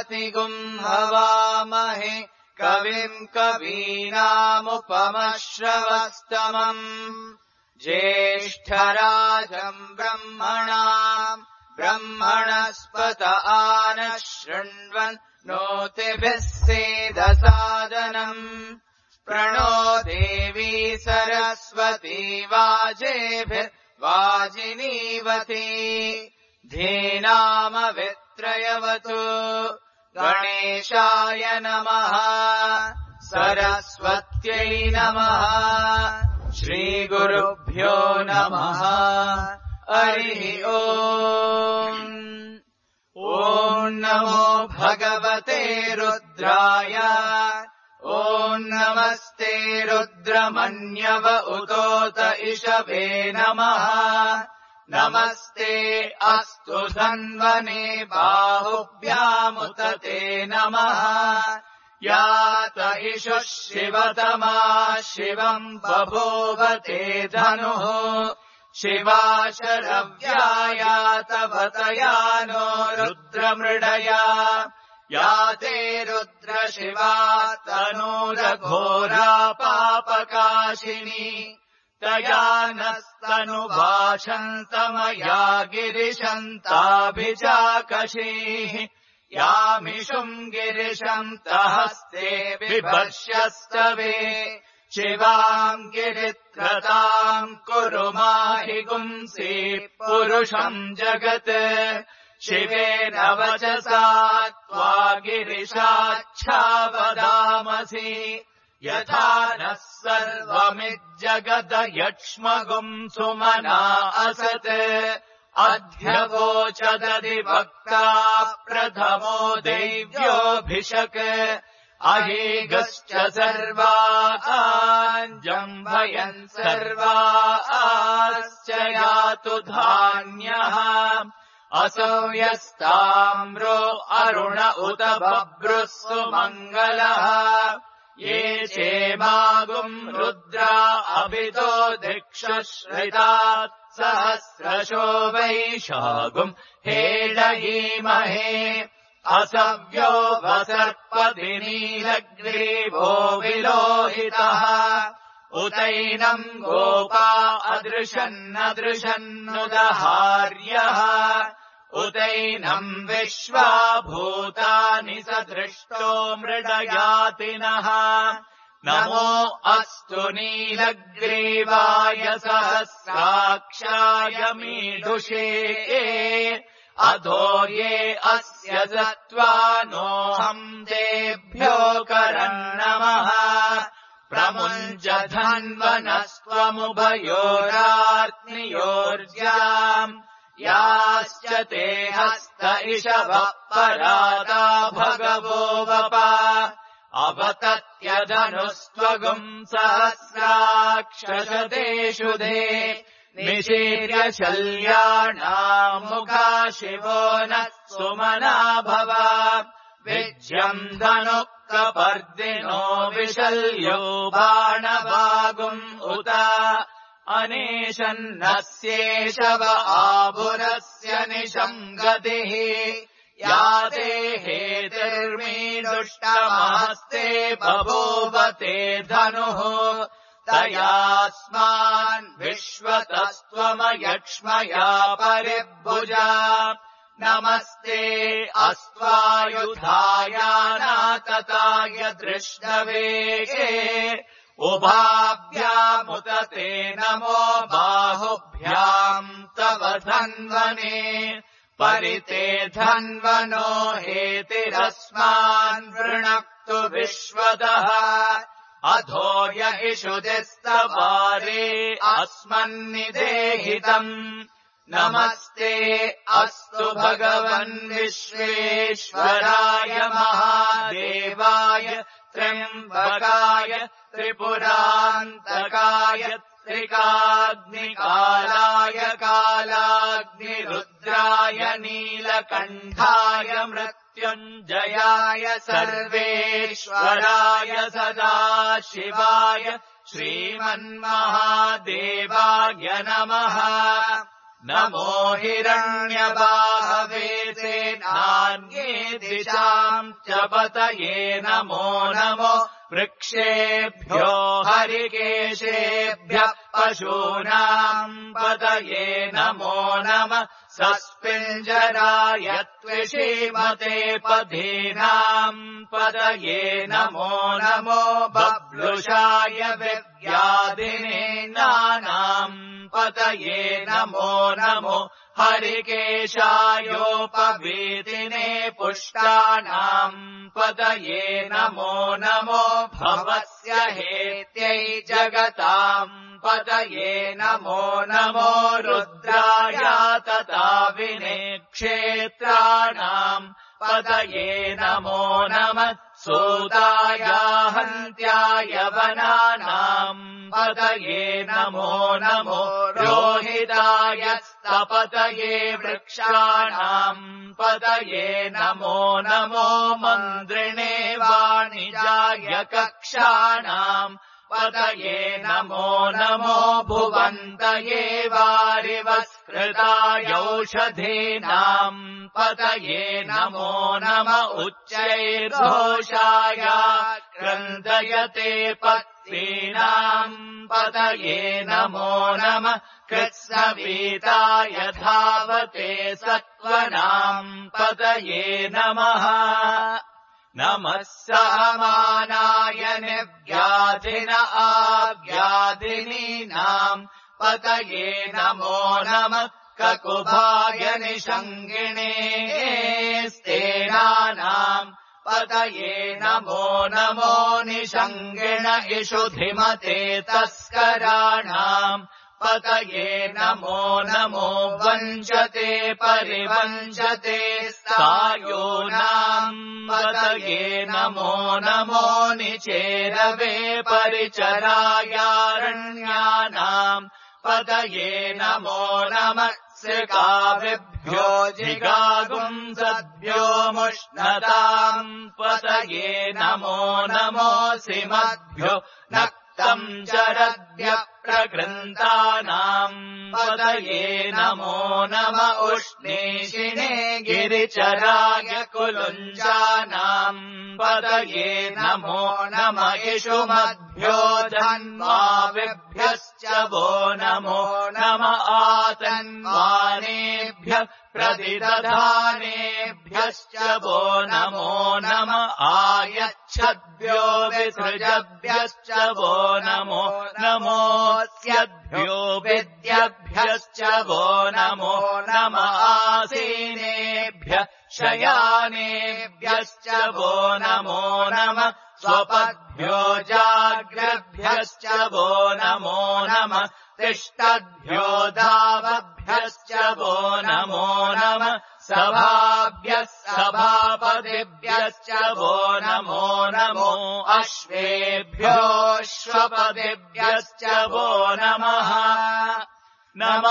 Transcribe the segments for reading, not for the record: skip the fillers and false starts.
मतिगुम् हवामहे कविम् कवीनामुपमश्रवस्तमम् ज्येष्ठराजम् ब्रह्मणस्पत आनः शृण्वन् नोतिभिः सीदसादनम् प्रणो देवी सरस्वती वाजेभिर्वाजिनीवती धीनामवित्रयवतु गणेशाय नमः सरस्वत्यै नमः श्रीगुरुभ्यो नमः हरिः ओम् ॐ नमो भगवते रुद्राय ॐ नमस्ते रुद्रमन्यव उतोत इषवे नमः नमस्ते अस्तु धन्वने बाहुभ्यामुत ते नमः यात इषुः शिवतमा शिवम् बभूवते धनुः शिवा शरव्यायातवतया नो रुद्रमृडया याते रुद्रशिवा तनूरघोरा पापकाशिनी तया नस्तनुभाषन्तमया गिरिशन्ताभिचाकशीः यामिषुम् गिरिशन्तहस्ते बिभर्ष्यस्तवे शिवाम् गिरित्रताम् कुरु माहि गुंसि पुरुषम् जगत् शिवेन वचसा त्वा गिरिशाच्छावदामसि यथा नः सर्वमिज्जगदयक्ष्मगुम् सुमना असत् अध्यवोचदधिवक्ता प्रथमो दैव्योऽभिषक् अहीगश्च सर्वाञ्जम्भयन् सर्वाश्च यातु धान्यः असौ यस्ताम्रो अरुण उत बभ्रुः सुमङ्गलः ये चेमागुम् रुद्रा अभितो दिक्षुश्रितात् सहस्रशो वैशागुम् हेडयीमहे असव्यो वसर्पति नीलग्रीवो विलोहितः उतैनम् गोपा अदृशन्नदृशन्नुदहार्यः उतैनम् विश्वा भूतानि सदृष्टो मृडयातिनः नमो अस्तु नीलग्रीवाय सहस्राक्षाय मीढुषे अधो ये अस्य सत्त्वानोऽहम् तेभ्यो करन्नमः प्रमुञ्जधन्वनस्त्वमुभयोरार्त्नियोर्ज्याम् याश्च ते हस्त इषवः परादा भगवो वपा अवतत्यधनुस्त्वगुम् सहस्राक्षशतेषु धे निशीर्य शल्याणामुखा शिवो नः सुमना भव विज्यम् धनुः कपर्दिनो विशल्यो बाणवागुम् उत अनेशन्नस्येषव आभुरस्य निशङ्गतिः याते हेतिर्मीदुष्टमहस्ते बभूवते धनुः तयास्मान् विश्वतस्त्वमयक्ष्मया परिभुजा नमस्ते अस्त्वायुधायानातताय दृष्टवे उभाभ्यामुत ते नमो बाहुभ्याम् तव धन्वने परिते धन्वनो हेतिरस्मान् वृणक्तु विश्वतः अधो य इषुदिस्तवारे अस्मन्निदेहितम् नमस्ते अस्तु भगवन् विश्वेश्वराय महादेवाय त्र्यम्बकाय त्रिपुरान्तकाय त्रिकाग्निकालाय कालाग्निरुद्राय नीलकण्ठाय मृत्युञ्जयाय सर्वेश्वराय सदाशिवाय श्रीमन्महादेवाय नमः नमो हिरण्यबाहवे सेनाय धान्ये दिशाम् च पतये नमो नमो वृक्षेभ्यो हरिकेशेभ्यः पशूनाम् पतये नमो नमः सस्पिञ्जराय त्विषीमते पधीनाम् पतये नमो नमो बब्लुषाय विद्याधिनेनानाम् पतये नमो नमो हरिकेशायोपवीतिने पुष्टानाम् पतये नमो नमो भवस्य हेत्यै जगताम् पतये नमो नमो रुद्राय तथा विने क्षेत्राणाम् पतये नमो नमः सूताय हन्त्याय वनानाम् पतये नमो नमो रोहिताय स्तपतये वृक्षाणाम् पतये नमो नमो मन्द्रिणे वाणिजाय कक्षाणाम् पतये नमो नमो भुवन्तये वारिवस्कृतायौषधीनाम् पतये नमो नम उच्चैर्घोषाय क्रन्दयते पत्नीनाम् पतये नमो नमः कृत्स्नवीताय धावते सत्त्वनाम् पतये नमः नमः सहमानाय निव्याधिन आव्याधिनीनाम् पतये नमो नमः ककुभाय निषङ्गिणे स्तेनानाम् पतये नमो नमो निषङ्गिण इषुधिमते तस्कराणाम् पतये नमो नमो वञ्चते परिवञ्चते स्थायूनाम् पतये नमो नमो निचेरवे परिचरायारण्यानाम् पतये नमो नमः सृगाविभ्यो जिगागुंसद्भ्यो मुष्णताम् पतये नमो नमो सिमद्भ्यो नक्तम् चरद्भ्यः प्रकृन्तानाम् पतये नमो नम उष्णीषिणे गिरिचराय कुलुञ्जानाम् पतये नमो नम इषुमद्भ्यो धन्वाविभ्यश्च वो नमो नम आतन्वानेभ्यः प्रतिदधानेभ्यश्च वो नमो नम आयच्छद्भ्यो विसृजभ्यश्च वो नमो नमोऽस्यद्भ्यो विद्यभ्यश्च वो नमो नम आसीनेभ्यः शयानेभ्यश्च वो नमो नम स्वपद्भ्यो जाग्रभ्यश्च वो नमो नम तिष्ठद्भ्यो धावभ्यश्च वो नमो नम सभाभ्यः सभापतिभ्यश्च वो नमो नमो अश्वेभ्योऽश्वपतिभ्यश्च वो नमः नम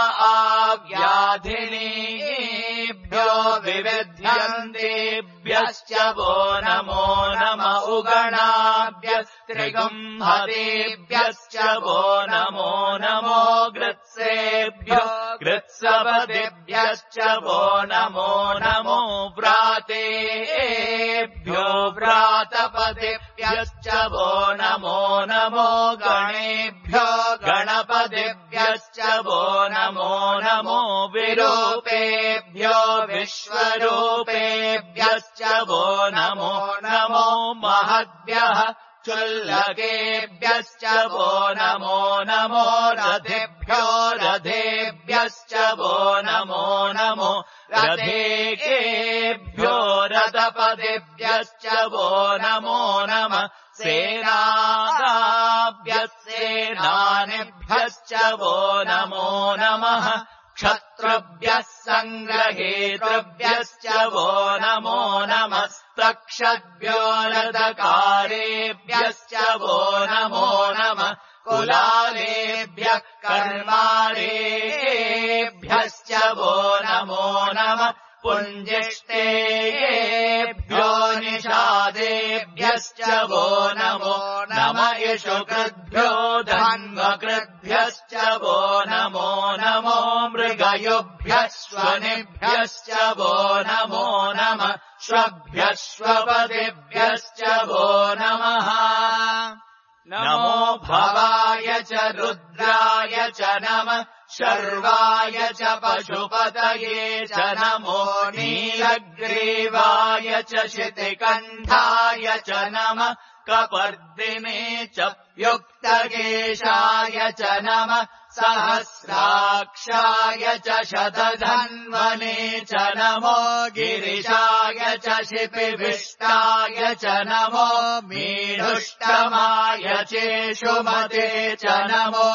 आव्याधिनीभ्यो विविध्यन्तेभ्यश्च वो नमो नम उगणाभ्यस्त्रिगुंहतेभ्यश्च वो नमो नमो गृत्सेभ्यो गृत्सपतिभ्यश्च वो नमो नमो व्रातेभ्यो व्रातपतिभ्यश्च वो नमो नमो गणेभ्यो गणपतिभ्यश्च वो नमो नमो विरूपेभ्यो विश्वरूपेभ्यश्च वो नमो नमो महद्भ्यः चुल्लकेभ्यश्च वो नमो नमो रथेभ्यो रथेभ्यश्च वो नमो नमो रथेकेभ्यो रथपतिभ्यश्च वो नमो नमः सेनाभ्यस्सेनानिभ्यश्च वो नमो नमः क्षत्रुभ्यः सङ्ग्रहेतृभ्यश्च वो नमो नमस्तक्षद्भ्यो रथकारेभ्यश्च वो नमो नमः कुलालेभ्यः कर्मारेभ्यश्च वो नमो नमः पुञ्जिष्टेयेभ्यो निषादेभ्यश्च वो नमो नम इषुकृद्भ्यो धन्वकृद्भ्यश्च वो नमो नमो मृगयुभ्यः श्वनिभ्यश्च वो नमो नमः श्वभ्यः श्वपतिभ्यश्च वो नमः नमो भवाय च रुद्राय च नमः शर्वाय च पशुपतये च नमो नीलग्रीवाय च शितिकण्ठाय च नमः कपर्दिने च युक्तकेशाय च नमः सहस्राक्षाय च शतधन्वने च नमो गिरिशाय च शिपिविष्टाय च नमो मीढुष्टमाय चेषुमते च नमो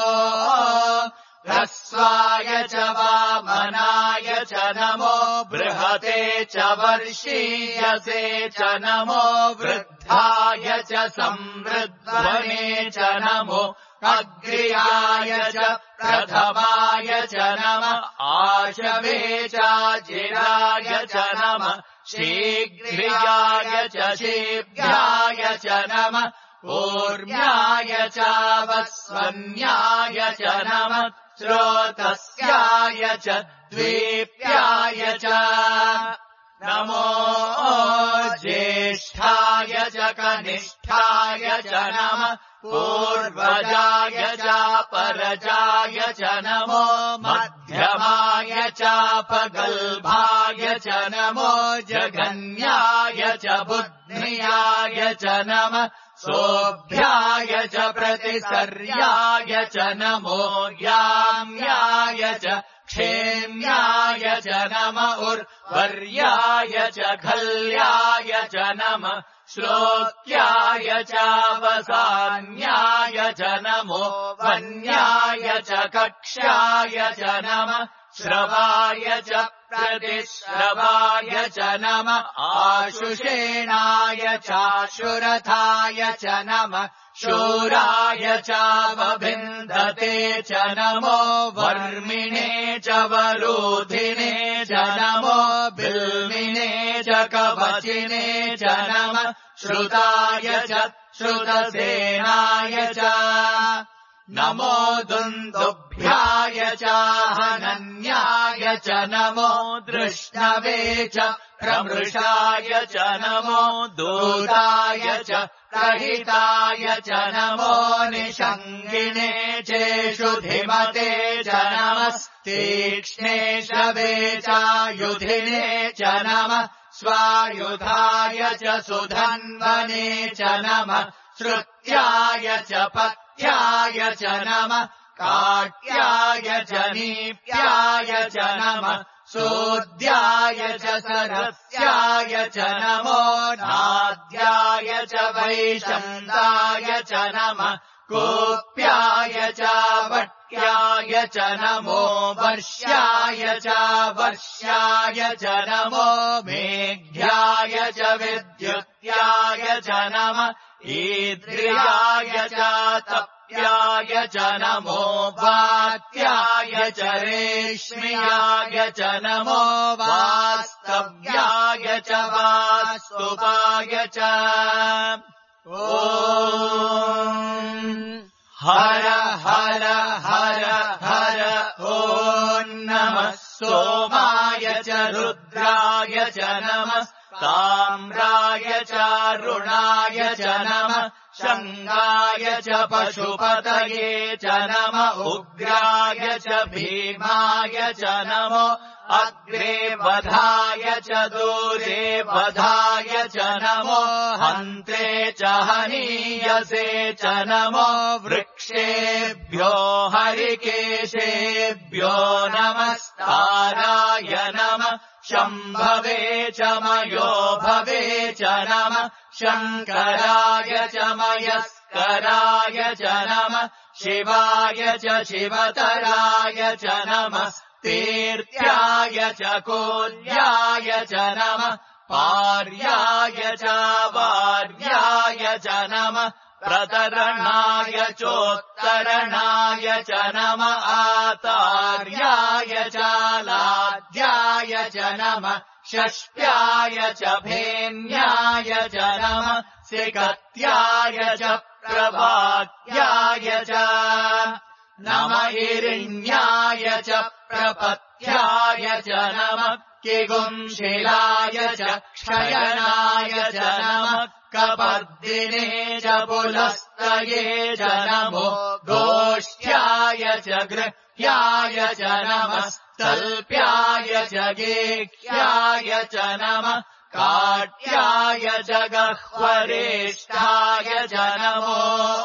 ह्रस्वाय च वामनाय च नमो बृहते च वर्षीयसे च नमो वृद्धाय च संवृद्धने च नमो अग्र्याय च प्रथमाय च नमः आशवे चाचिराय च नमः शीघ्राय च शीघ्राय च नमः ऊर्म्याय चावस्वन्याय च नमः श्रोतस्याय च द्वीप्याय च नमो ज्येष्ठाय च कनिष्ठाय च नमः पूर्वजाय चापरजाय च नमो मध्यमाय चापगल्भाय च नमो जघन्याय च बुद्ध्याय च नमः सोऽभ्याय च प्रतिसर्याय च नमो याम्याय च क्षेम्याय च नमः उर्वर्याय च खल्याय च नमः श्लोक्याय चावसान्याय च नमो वन्याय च कक्ष्याय च नमः श्रवाय च प्रतिश्रवाय च नमः आशुषेणाय चाशुरथाय च नमः शूराय चावभिन्दते च नमो वर्मिणे च वरूधिने च नमो बिल्मिने च कवचिने च नमः श्रुताय च श्रुतसेनाय च नमो दुन्दुभ्याय चाहनन्याय च नमो दृष्णवे च प्रमृषाय च नमो दूताय च प्रहिताय च नमो निषङ्गिणे चेषुधिमते च नमस्तीक्ष्णे शवे चायुधिने च नमः स्वायुधाय च सुधन्वने च नमः श्रुत्याय च पथ्याय च नमः काट्याय च नीप्याय च नमः सोद्याय च सरस्याय च नमो नाद्याय च वैशन्ताय च नमः कोप्याय च वट्याय च नमो वर्ष्याय च वर्ष्याय च नमो मेघ्याय च विद्युत्याय च नमः ईद्रियाय च तप्याय च नमो वात्याय च रेश्म्याय च नमो वास्तव्याय च वास्तुपाय च ॐ हर हर हर हर ॐ नमः सोमाय च रुद्राय च नमः ताम्राय चारुणाय च नमः शङ्गाय च पशुपतये च नमः उग्राय च भीमाय च नमो अग्रे वधाय च दूरे वधाय च नमो हन्ते च हनीयसे च नमो वृक्षेभ्यो हरिकेशेभ्यो नमस्ताराय नमः शम्भवे च मयो भवे च नमः शङ्कराय च मयस्कराय च नमः शिवाय च शिवतराय च नमः तीर्थ्याय च कोल्याय च नमः पार्याय च वार्याय च नमः प्रतरणाय चोत्तरणाय च नम आतार्याय चालाद्याय च नम षष्ट्याय च भेन्याय च नम सिकत्याय च प्रवाक्याय च नम इरिण्याय च प्रपत्याय च नम किगुंशिलाय च क्षयनाय च नम कपर्दिने च पुलस्तये च नमो गोष्ठ्याय च गृह्याय च नमस्तल्प्याय च गेह्याय च नम काट्याय च गह्वरेष्ठाय च नमो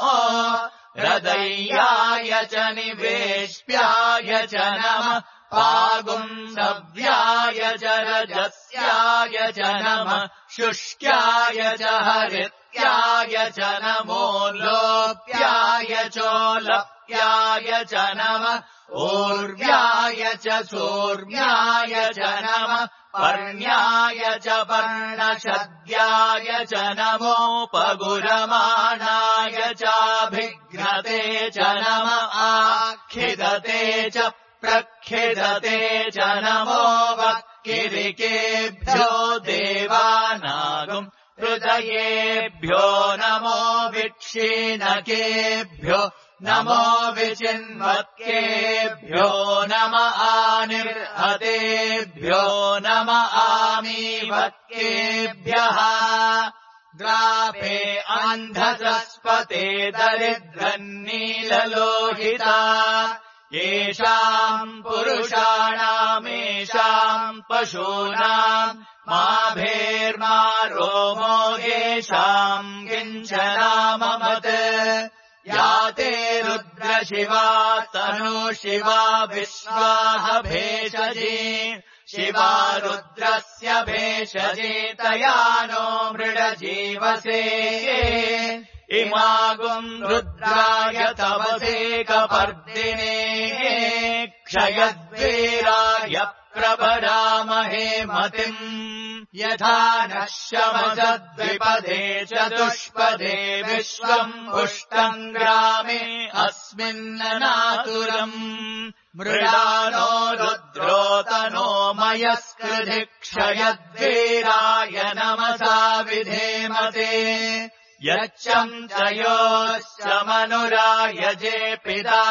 हृदयाय च निवेश्याय च नम पागुंसव्याय च रजस्याय च नम शुष्क्याय च हरित्याय च नमो लोप्याय चोलप्याय च नम ऊर्व्याय च सूर्व्याय च नम पर्ण्याय च पर्णशद्याय च नमोपगुरमाणाय चाभिघ्नते च नम आखिदते च प्रखिदते च नमो वक्किरिकेभ्यो देवानागुम् हृदयेभ्यो नमो विक्षीणकेभ्यो नमो विचिन्वत्केभ्यो नम आनिर्हतेभ्यो नम आमीवत्केभ्यः द्रापे अन्धसस्पते दरिद्रन्नीललोहिता येषाम् पुरुषाणामेषाम् पशूनाम् माभेर्मा रोमो येषाम् किञ्चनाममत् याते रुद्रशिवा तनुशिवा विश्वाह भेषजी शिवा रुद्रस्य भेषजी तया नो मृडजीवसे इमागुम् रुद्राय तवसे कपर्दिने क्षयद्वीराय प्रभरामहे मतिम् यथा नः शमसद्विपदे चतुष्पदे विश्वम् पुष्टम् ग्रामे अस्मिन्ननातुरम् मृडानो रुद्रोतनो मयस्कृधि क्षयद्वीराय नमसा विधेमते यच्चम् च योश्चमनुरायजे पिता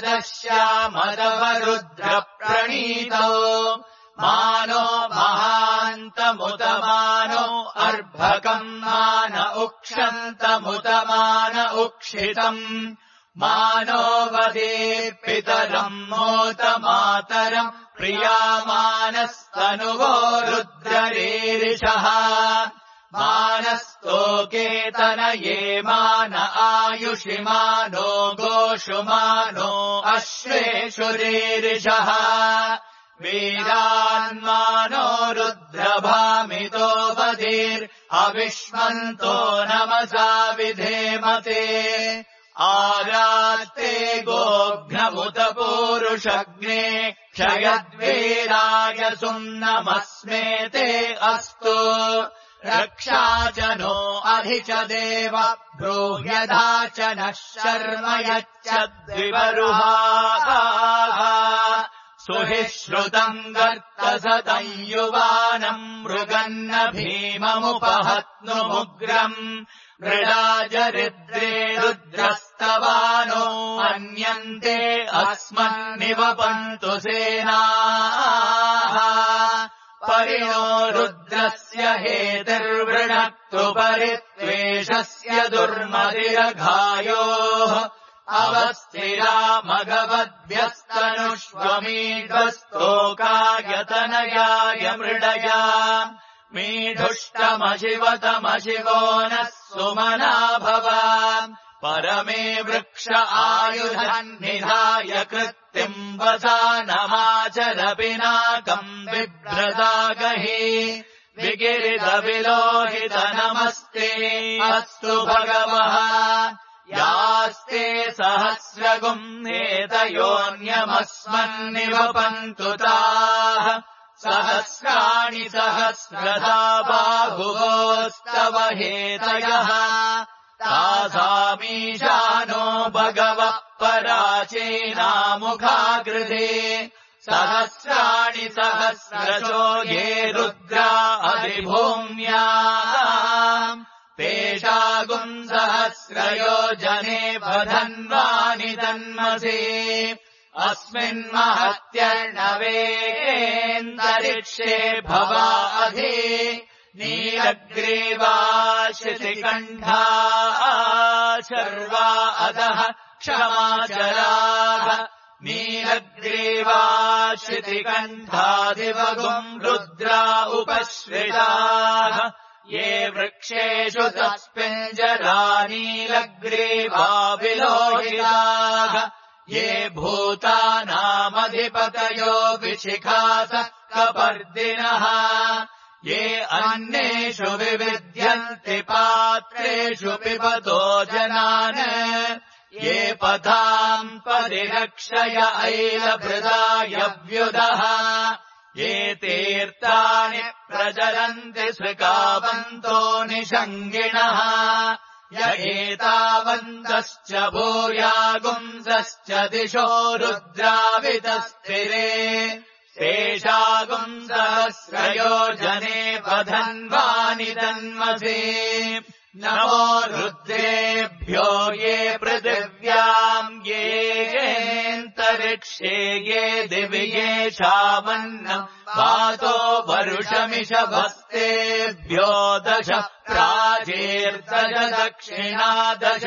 ददश्यामदवरुद्रप्रणीतौ मानो महान्तमुतमानो अर्भकम् मान उक्षन्तमुतमान उक्षितम् मानो वदेर्पितरम् मोतमातरम् प्रियामानस्तनुवो रुद्ररीरिषः मानस्तोकेतनये मान आयुषि मानो गोषु मानो अश्वेषु रीरिषः वीरान्मानो रुद्रभामितो वधीर्हविष्मन्तो नमसा विधेमते आरात्ते गोघ्नमुत पूरुषग्ने क्षयद्वीराय सुम्नमस्मेते अस्तु रक्षा च नो अधि च देव ब्रूह्यधा च नः शर्म यच्चद्विवरुहाः सुहिश्रुतम् गर्तसतम् युवानम् मृगन्न भीममुपहत्नुमुग्रम् मृडाजरिद्रे रुद्रस्तवानो मन्यन्ते अस्मन्निवपन्तु सेनाः परिणो रुद्रस्य हेतिर्वृणक्तु परित्वेषस्य दुर्मदिरघायोः अवस्थिरा मघवद्भ्यस्तनुष्वमीढस्तोकायतनयाय मृडया मीढुष्टमशिवतमशिवो नः सुमना भव परमे वृक्ष आयुधन्निधाय कृत्तिम् वसानमाचर पिनाकम् बिभ्रदागहि विगिरितविलोहित नमस्ते अस्तु भगवः यास्ते सहस्रगुम् एतयोऽन्यमस्मन्निवपन्तु ताः सहस्राणि सहस्रधा बाहुवोस्तव हेतयः तासामीशानो भगवः पराचीनामुखाकृते सहस्राणि सहस्रशो ये रुद्रा अधिभूम्याम् तेषागुम् सहस्रयोजने वधन्वानि तन्मसि अस्मिन्महत्यर्णवेन्दरिक्षे भवा अधि नीलग्रीवा शिशिकण्ठा शर्वा अधः क्षमाचराः नीलग्रीवा शिशिकण्ठादिवगुम् रुद्रा उपश्रिताः ये वृक्षेषु तस्मिञ्जरा नीलग्रीवा विलोहिताः ये भूतानामधिपतयो विशिखासः कपर्दिनः ये अन्नेषु विविध्यन्ति पात्रेषु पिबतो जनान् ये पथाम् परिरक्षय ऐलभृदायव्युदः ये तीर्थानि प्रचरन्ति सृकावन्तो निषङ्गिणः य एतावन्तश्च भूयागुंसश्च दिशो रुद्रावितस्थिरे तेषागुम् सहस्रयोजने वधन्वानि तन्मसि नमो रुद्रेभ्यो ये पृथिव्याम् येऽन्तरिक्षे ये दिवि येषामन्नम् वातो वरुषमिषभस्तेभ्यो 10 प्राचीर्दश दक्षिणादश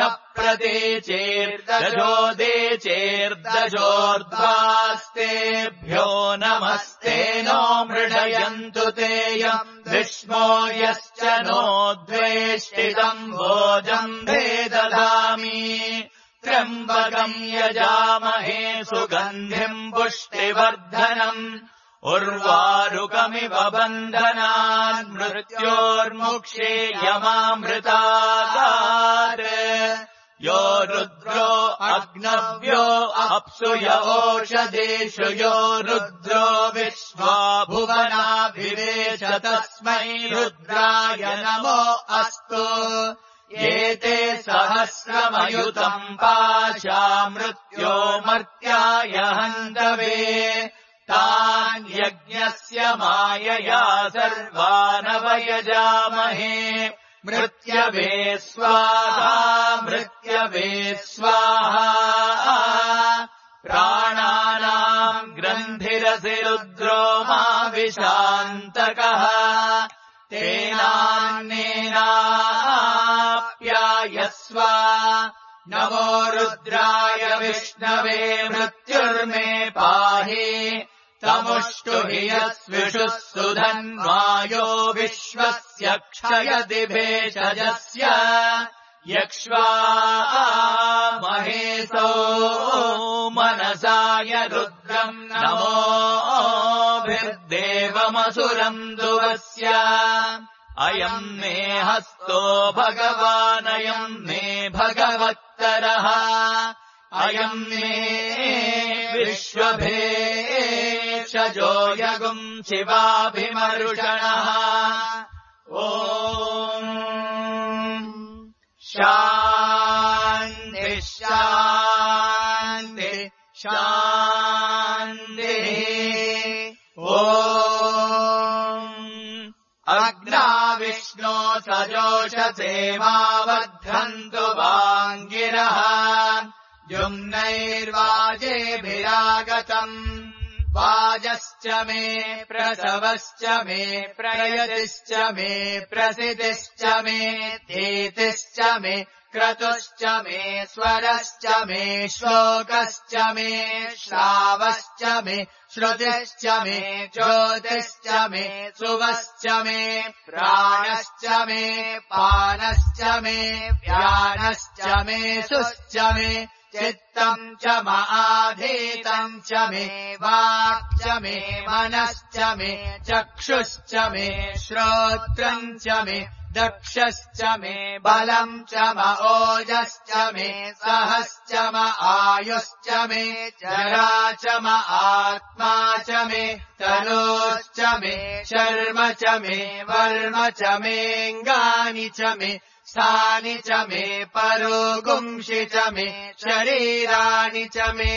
प्रतीचीर्दशोदीचीर्दशोर्ध्वास्तेभ्यो नमस्ते नो मृडयन्तु तेयम् विष्मो यश्च नो द्वेष्टितम् भोजम् दधामि त्र्यम्बकम् यजामहे सुगन्धिम् पुष्टिवर्धनम् उर्वारुकमिव बन्धनान् मृत्योर्मुक्षेयमामृतात् यो रुद्रो अग्नव्यो अप्सु य ओषधीषु यो रुद्रो विश्वा भुवनाभिवेश तस्मै रुद्राय नमो अस्तु एते सहस्रमयुतम् पाशा मृत्यो मर्त्याय हन्तवे तान् यज्ञस्य मायया सर्वानवयजामहे मृत्यवे स्वाहा मृत्यवे स्वाहा प्राणानाम् ग्रन्थिरसि रुद्रो मा विशान्तकः तेनान्नेनाप्यायस्व नमो रुद्राय विष्णवे मृत्युर्मे पाहि तमुष्टु हि यस्विषुः सुधन्वायो विश्वस्य क्षयति भेषजस्य यक्ष्वा महेशो मनसाय रुद्रम् नमोभिर्देवमसुरम् दुवस्य अयम् मे हस्तो भगवानयम् मे भगवत्तरः अयम् मे विश्वभेषजो यगुम् शिवाभिमरुषणः ॐ शान्ति शान्ति शान्तिः ॐ अग्नाविष्णो सजोषसे मावध्वन्तु वाङ्गिरः जुम्नैर्वाजेभिरागतम् वाजश्च मे प्रसवश्च मे प्रयतिश्च मे प्रसिद्धिश्च मे धीतिश्च मे क्रतुश्च मे स्वरश्च मे श्लोकश्च मे श्रावश्च मे श्रुतिश्च मे ज्योतिश्च मे सुवश्च मे प्राणश्च मे पानश्च मे व्यानश्च मे सुश्च मे चित्तम् च माधीतम् च मे वाक् च मे मनश्च मे चक्षुश्च मे श्रोत्रम् च मे दक्षश्च मे बलम् च ओजश्च मे सहश्च आयुश्च मे जरा च आत्मा च मे तनोश्च मे शर्म च मे वर्म च मेऽङ्गानि च मे सानि च मे परोगुंषि च मे शरीराणि च मे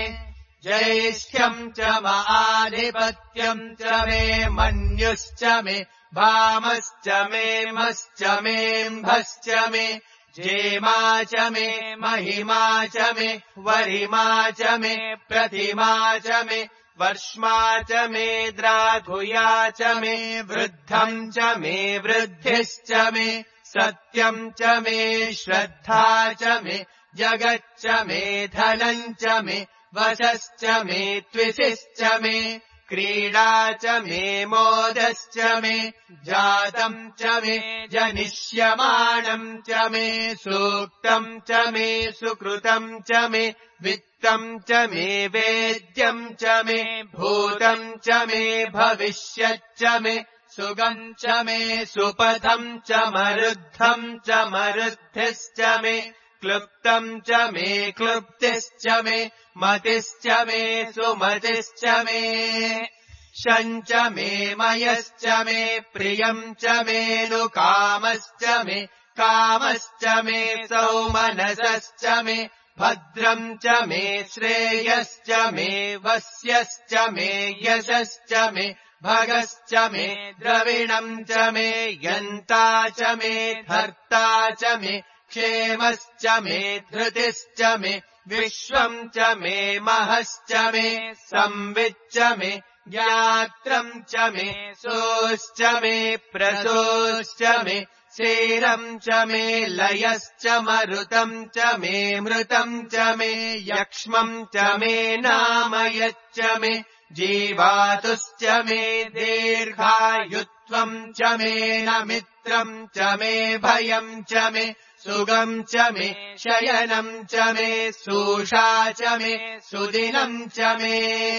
ज्येष्ठ्यम् च आधिपत्यम् च मे मन्युश्च मे भामश्च मे मश्च मेऽम्भश्च मे जेमा च मे महिमा च मे वरिमा च मे प्रतिमा च मे वर्ष्मा च मे द्राघुया च मे वृद्धम् च मे वृद्धिश्च मे सत्यम् च मे श्रद्धा च मे जगच्च मे धनम् च मे वशश्च मे त्विषिश्च मे क्रीडा च मे मोदश्च मे जातम् च मे जनिष्यमाणम् च मे सूक्तम् च मे सुकृतम् च मे वित्तम् च मे वेद्यम् च मे भूतम् च मे भविष्यच्च मे सुगम् च मे सुपथम् च मरुद्धम् च मरुद्धिश्च मे क्लुप्तम् च मे क्लुप्तिश्च मे मतिश्च मे सुमतिश्च मे शम् च मे मयश्च मे प्रियम् च मेऽनुकामश्च मे कामश्च मे सौमनसश्च मे भद्रम् च मे श्रेयश्च मे वस्यश्च मे यशश्च मे भगश्च मे द्रविणम् च मे यन्ता च मे धर्ता च मे क्षेमश्च मे धृतिश्च मे विश्वम् च मे महश्च मे संविच्च मे ज्ञात्रम् च मे सोश्च मे प्रसोश्च मे क्षीरम् च मे लयश्च मरुतम् च मे मृतम् च मे यक्ष्मम् च मे नामयच्च मे जीवातुश्च मे दीर्घायुत्वम् च मे नमित्रम् च मे भयम् च मे सुगम् च मे शयनम् च मे सूषा च मे सुदिनम् च मे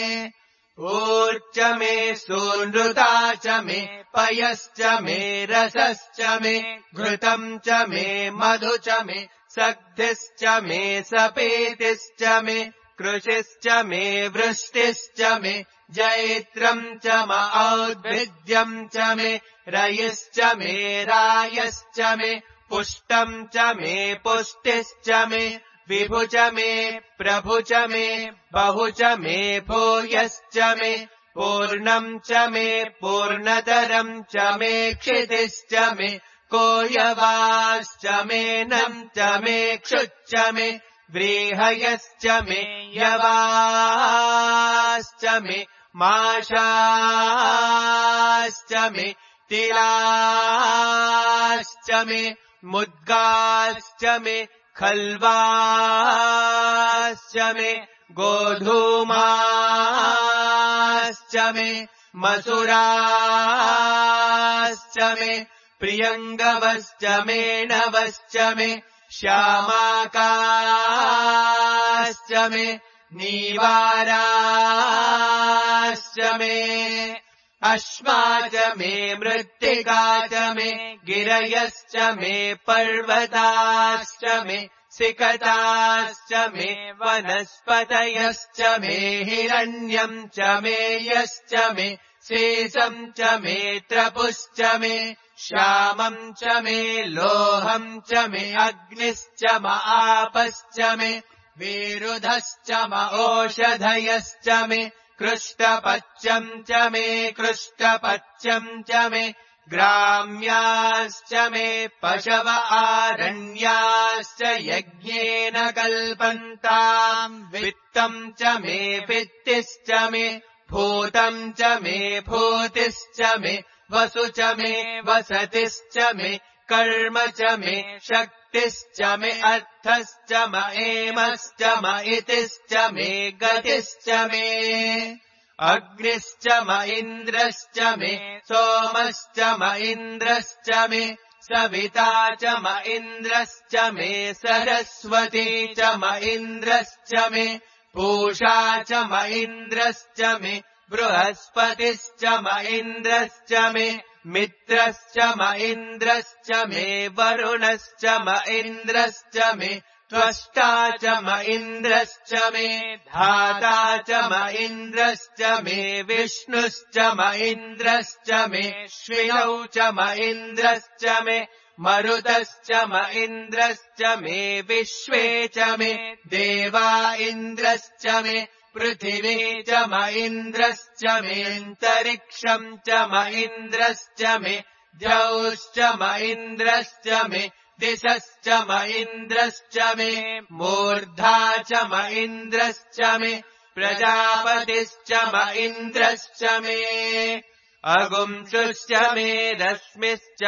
ऊर्च मे सूनृता च मे पयश्च मे रसश्च मे घृतम् च मे मधु च मे सग्धिश्च मे सपेतिश्च मे कृषिश्च मे वृष्टिश्च मे जैत्रम् च औद्भिद्यम् च मे रयिश्च मे रायश्च मे पुष्टम् च मे पुष्टिश्च मे विभु च मे प्रभु च मे बहु च मे भूयश्च मे पूर्णम् च मे पूर्णतरम् च मे क्षितिश्च मे कोयवाश्च मे नम् च मे क्षुच्च मे व्रीहयश्च मे यवाश्च मे माशाश्च मे तिलाश्च मे मुद्गाश्च मे खल्वाश्च मे गोधूमाश्च मे मसुराश्च मे प्रियङ्गवश्च मेणवश्च मे श्यामाकाश्च मे नीवाराश्च मे अश्वा च मे मृत्तिका च मे गिरयश्च मे पर्वताश्च मे सिकताश्च मे वनस्पतयश्च मे हिरण्यम् च मे यश्च मे शेषम् च मे त्रपुश्च मे श्यामम् च मे लोहम् च मे अग्निश्च म आपश्च मे विरुधश्च म ओषधयश्च मे कृष्टपच्यम् च मे कृष्टपच्यम् च मे ग्राम्याश्च मे पशव आरण्याश्च यज्ञेन कल्पन्ताम् वित्तम् च मे भित्तिश्च मे भूतम् च मे भूतिश्च मे वसु च मे वसतिश्च मे कर्म च मे शक्तिश्च मे अर्थश्च म एमश्च म इतिश्च मे गतिश्च मे अग्निश्च म इन्द्रश्च मे सोमश्च म इन्द्रश्च मे सविता च म इन्द्रश्च मे सरस्वती च म इन्द्रश्च मे पूषा च म इन्द्रश्च मे बृहस्पतिश्च म इन्द्रश्च मे मित्रश्च म इन्द्रश्च मे वरुणश्च म इन्द्रश्च मे त्वष्टा च म इन्द्रश्च मे धाता च म इन्द्रश्च मे विष्णुश्च म इन्द्रश्च मे श्विनौ च म इन्द्रश्च मे मरुतश्च म इन्द्रश्च मे विश्वे च मे देवा इन्द्रश्च मे पृथिवी च म इन्द्रश्च मेऽन्तरिक्षम् च म इन्द्रश्च मे द्यौश्च म इन्द्रश्च मे दिशश्च म इन्द्रश्च मे मूर्धा च म इन्द्रश्च मे प्रजापतिश्च म इन्द्रश्च मे अगुंसुश्च मे रश्मिश्च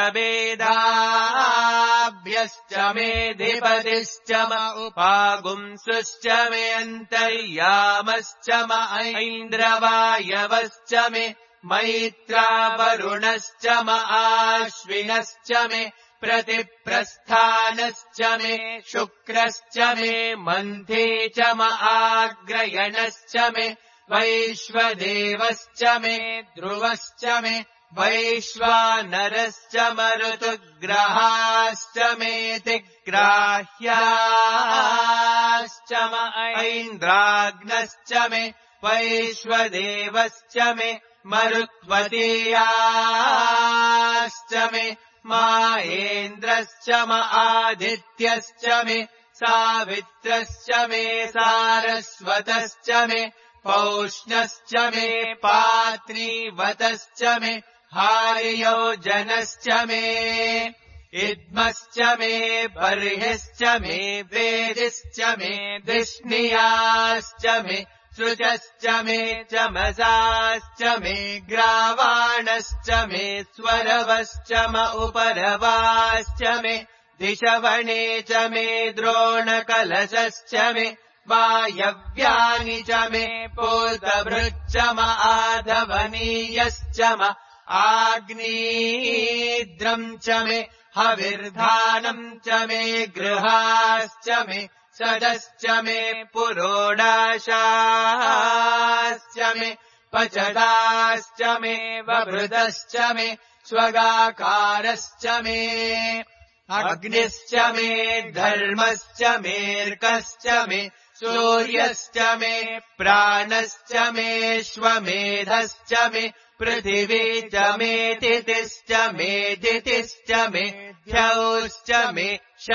वेदाभ्यश्च मेऽधिपतिश्च म उपागुंसुश्च मे अन्तर्यामश्च म ऐन्द्रवायवश्च मे मैत्रावरुणश्च म आश्विनश्च मे प्रतिप्रस्थानश्च मे शुक्रश्च मे मन्थे च म आग्रयणश्च मे वैश्वदेवश्च मे ध्रुवश्च मे वैश्वानरश्च मरुतुग्रहाश्च मेऽतिग्राह्याश्च म ऐन्द्राग्नश्च मे वैश्वदेवश्च मे मरुत्वतीयाश्च मे माहेन्द्रश्च म आदित्यश्च मे सावित्रश्च मे सारस्वतश्च मे पौष्णश्च मे पात्रीवतश्च मे हार्योजनश्च मे इद्मश्च मे बर्हिश्च मे वेदिश्च मे धिष्णियाश्च मे सृजश्च मे चमसाश्च मे ग्रावाणश्च मे स्वरवश्च म उपरवाश्च मे दिशवणे च मे द्रोणकलशश्च मे वायव्यानि च मे पूतभृच्च म आधवनीयश्च म आग्नेयद्रम् च मे हविर्धानम् च मे गृहाश्च मे सदश्च मे पुरोडाशाश्च मे पचदाश्च मे वभृतश्च मे स्वगाकारश्च मे अग्निश्च मे धर्मश्च मेऽर्कश्च मे सूर्यश्च मे प्राणश्च मेऽश्वमेधश्च मे पृथिवी च मे तिथिश्च मे दितिश्च मे द्यौश्च मे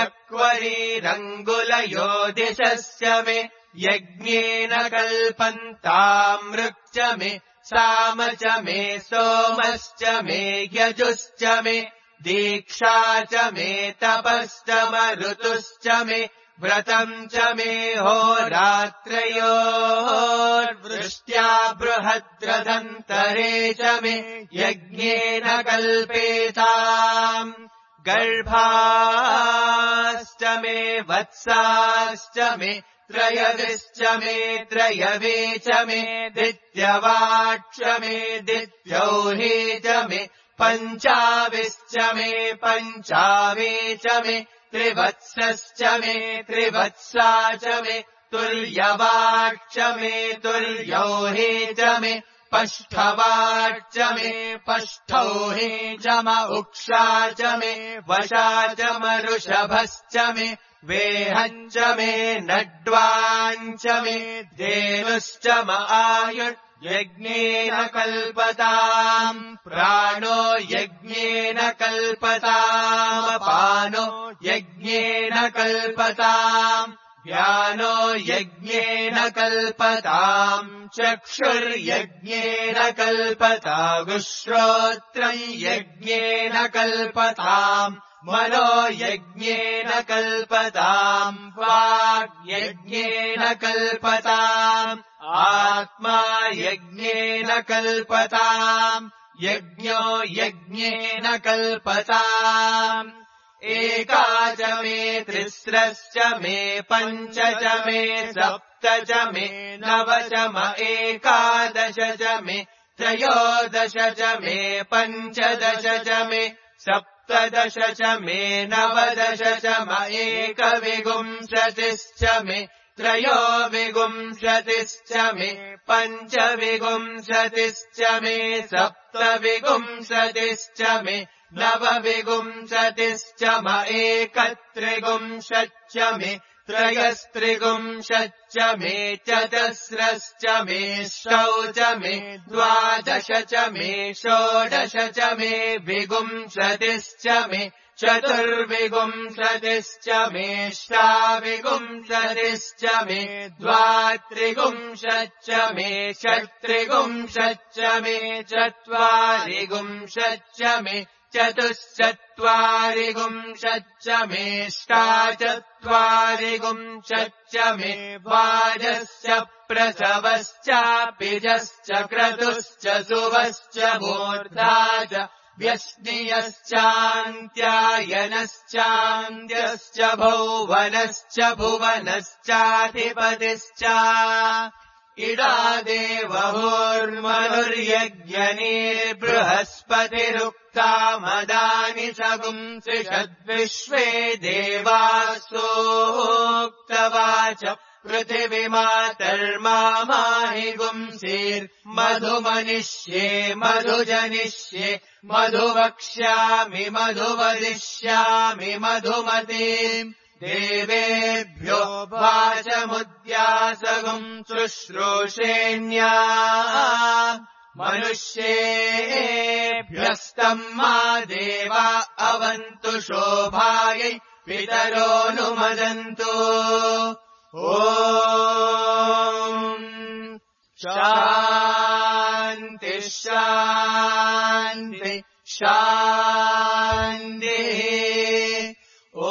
शक्वरीरङ्गुलयोदिशश्च मे यज्ञेन कल्पन्तामृक् च मे साम च मे सोमश्च मे यजुश्च मे दीक्षा च मे तपश्च मरुतुश्च मे व्रतम् च मे होरात्रयोर्वृष्ट्या बृहद्रथन्तरे च मे यज्ञेन कल्पेताम् गर्भाश्च मे वत्साश्च मे त्रयविश्च मे त्रयवे च मे दित्यवाक्ष मे दित्यौहे च मे पञ्चाविश्च मे पञ्चावे च मे त्रिवत्सश्च मे त्रिवत्सा च मे तुल्यवाक्ष मे तुल्यौहे च मे पष्ठवाक्ष मे पष्ठौहे च म उक्षा च मे वशा च मरुषभश्च मे वेहम् च मे नड्वाञ्च मे धेनुश्च म आयुर्यज्ञेन कल्पताम् प्राणो यज्ञेन कल्पतामपानो यज्ञेन कल्पताम् व्यानो यज्ञेन कल्पताम् चक्षुर्यज्ञेन कल्पतागुश्रोत्रम् यज्ञेन कल्पताम् मनो यज्ञेन कल्पताम् वाग्यज्ञेन कल्पताम् आत्मा यज्ञेन कल्पताम् यज्ञो यज्ञेन कल्पताम् एका च मे तिस्रश्च मे पञ्च च मे सप्त च मे नव च म एकादश च मे त्रयोदश च मे पञ्चदश च मे सप्तदश च मे नवदश च म एकविंशतिश्च मे त्रयोविंशतिश्च मे पञ्चविंशतिश्च मे सप्तविंशतिश्च मे नवविंशतिश्च म एकत्रिंशच्च मे त्रयस्त्रिंशच्च मे चतस्रश्च मे षौ च मे द्वादश च मे षोडश च मे विंशतिश्च मे चतुर्विंशतिश्च मेऽष्टाविंशतिश्च मे द्वात्रिंशच्च मे षट्त्रिंशच्च मे चत्वारिंशच्च मे चतुश्चत्वारिंशच्च मेऽष्टाचत्वारिंशच्च मे वाजश्च प्रसवश्चापिजश्च क्रतुश्च सुवश्च मूर्धा च व्यश्नियश्चान्त्यायनश्चान्त्यश्च भौवनश्च भुवनश्चाधिपतिश्च इडादेवहोर्मनुर्यज्ञनिर्बृहस्पतिरुक्तामदानि सगुंसिषद्विश्वे देवासोक्तवाच पृथिवीमातर्माहि गुंसीर्मधुमनिष्ये मधुजनिष्ये मधुवक्ष्यामि मधुवदिष्यामि मधुमतीम् देवेभ्यो वाचमुद्यासगुम् शुश्रूषेण्या मनुष्येभ्यस्तम् मा देवा अवन्तु शोभायै पितरोऽनुमदन्तु ॐ शान्ति शान्ति शान्तिः ॐ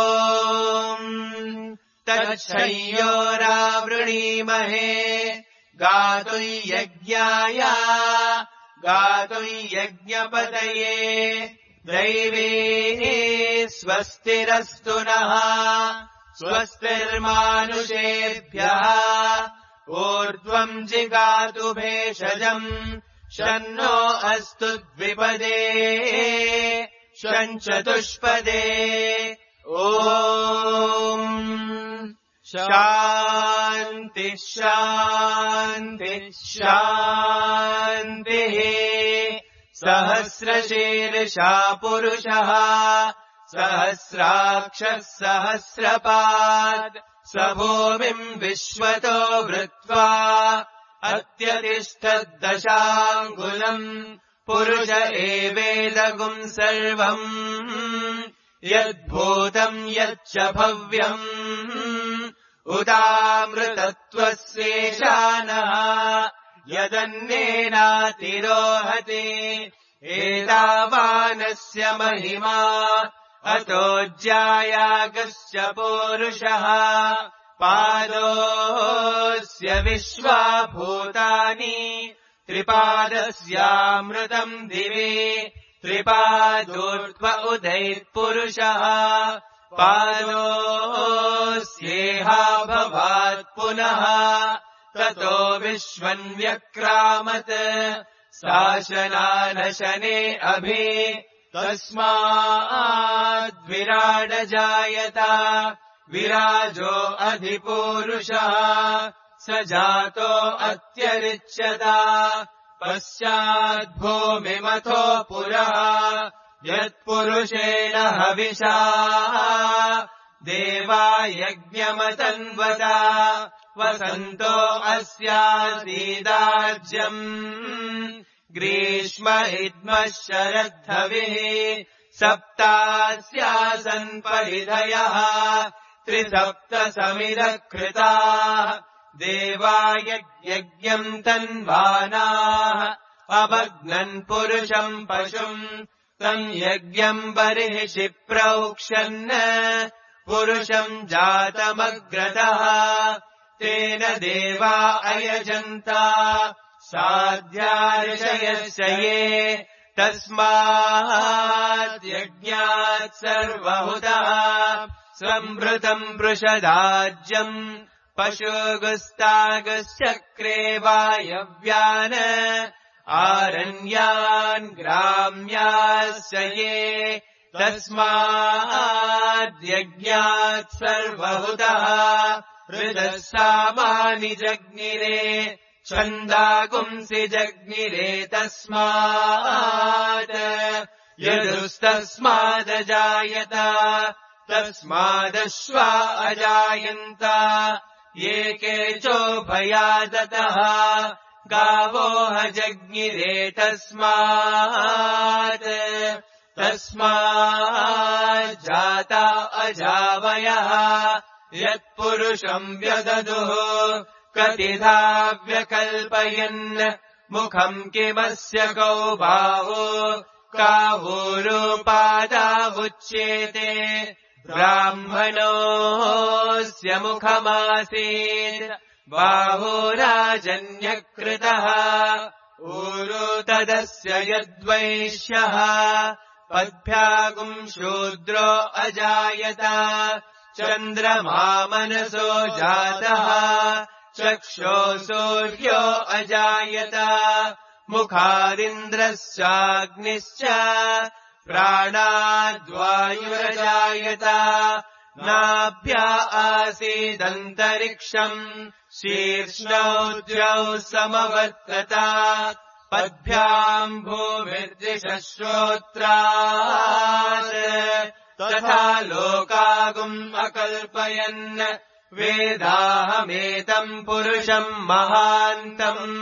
तच्छयोरावृणीमहे गातुम् यज्ञाय गातुम् यज्ञपतये दैवे स्वस्तिरस्तु नः स्वस्तिर्मानुषेभ्यः ऊर्ध्वम् जिगातु भेषजम् शन्नो अस्तु द्विपदे शञ्चतुष्पदे ॐ शान्ति शान्ति शान्तिः सहस्रशीर्षा पुरुषः सहस्राक्षः सहस्रपात् स भूमिम् विश्वतो वृत्वा अत्यतिष्ठद्दशाङ्गुलम् पुरुष एवेदगुम् सर्वम् यद्भूतम् यच्च भव्यम् उदामृतत्वस्येषानः यदन्नेनातिरोहति एतावानस्य महिमा अतो ज्यायागस्य पूरुषः पादोऽस्य विश्वाभूतानि त्रिपादस्यामृतम् दिवे त्रिपादोर्ध्व उदैत्पुरुषः पादोऽस्येहा भवात् पुनः ततो विश्वन्व्यक्रामत् शासनानशने अभि तस्माद्विराडजायत विराजो अधिपूरुषः स जातो अत्यरिच्यत पश्चाद्भूमिमथो पुरः यत्पुरुषेण हविषा देवा यज्ञमतन्वत वसन्तो अस्यासीदाज्यम् ग्रीष्म इद्मः शरद्धविः सप्तास्यासन् परिधयः त्रिसप्तसमिदकृताः देवा यज्ञम् तन्वानाः अभग्नन् पुरुषम् पशुम् तम् यज्ञम् बर्हिषि प्रौक्ष्यन् पुरुषम् जातमग्रतः तेन देवा अयजन्त साध्यार्षयस्य ये तस्मात् यज्ञात् सर्वहुतः संवृतम् पृषदाज्यम् पशुगुस्तागश्चक्रे वायव्यान् आरण्यान् ग्राम्याश्च ये तस्मात् यज्ञात् सर्वहुतः हृदः सामानि जज्ञिरे छन्दागुंसि जज्ञिरे तस्मात् यदुस्तस्मादजायत तस्मादश्वा अजायन्त ये केचोभयादतः गावो जज्ञिरे तस्मात् तस्माज्जाता अजावयः यत्पुरुषम् व्यददुः कतिधा व्यकल्पयन् मुखम् किमस्य कौ बाहो कावूरुपादावुच्येते ब्राह्मणोऽस्य मुखमासीत् बाहुराजन्यकृतः ऊरु तदस्य यद्वैश्यः पद्भ्यागुम् शूद्रो अजायत चन्द्रमा मनसो जातः चक्षो सूर्यो अजायत मुखादिन्द्रश्चाग्निश्च प्राणाद्वायुरजायत नाभ्या आसीदन्तरिक्षम् शीर्ष्णौ समवर्तत पद्भ्याम् भूमिर्दिशश्रोत्रात् तथा लोकागुम् अकल्पयन् वेदाहमेतम् पुरुषम् महान्तम्